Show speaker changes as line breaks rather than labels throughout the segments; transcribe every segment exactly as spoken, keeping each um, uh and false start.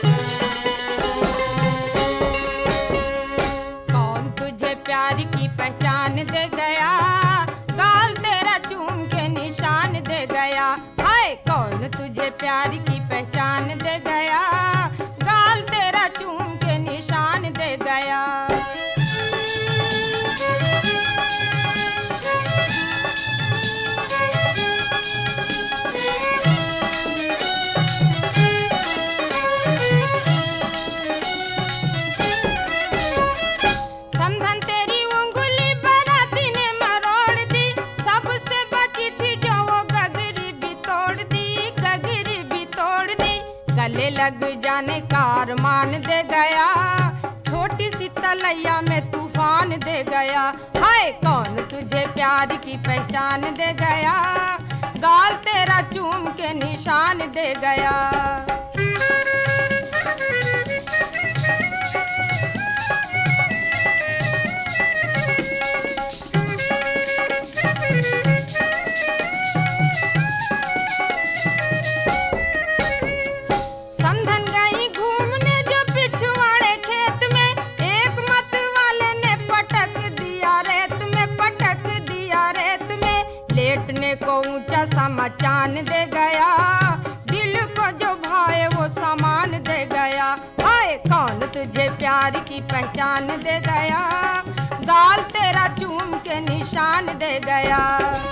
कौन तुझे प्यार की पहचान दे गया, गाल तेरा चूम के निशान दे गया। हाय कौन तुझे प्यार की पहचान दे गया, गाल तेरा चूम के निशान दे गया। समधन तेरी उंगली बाराती ने मरोड़ दी, सबसे बची थी जो वो गगरी भी तोड़ दी, गगरी भी तोड़ दी। गले लग जाने का अरमान दे गया, छोटी सी तलैया में तूफान दे गया। हाय कौन तुझे प्यार की पहचान दे गया, गाल तेरा चूम के निशान दे गया। समधन गई घूमने जो पिछवाड़े खेत में, एक मत वाले ने पटक दिया रेत में, पटक दिया रेत में। लेटने को ऊंचा सा मचान दे गया, दिल को जो भाए वो सामान दे गया। हाय कौन तुझे प्यार की पहचान दे गया, गाल तेरा चूम के निशान दे गया।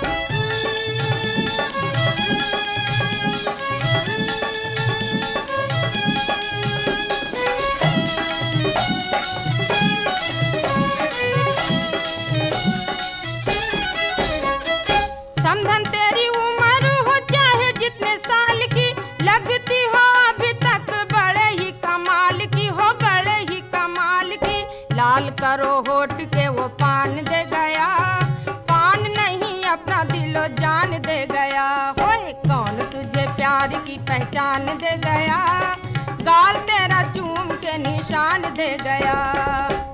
समधन तेरी उम्र हो चाहे जितने साल की, लगती हो अभी तक बड़े ही कमाल की, हो बड़े ही कमाल की। लाल करो होठ के वो पान दे गया, पान नहीं अपना दिलो जान दे गया। होए कौन तुझे प्यार की पहचान दे गया, गाल तेरा चूम के निशान दे गया।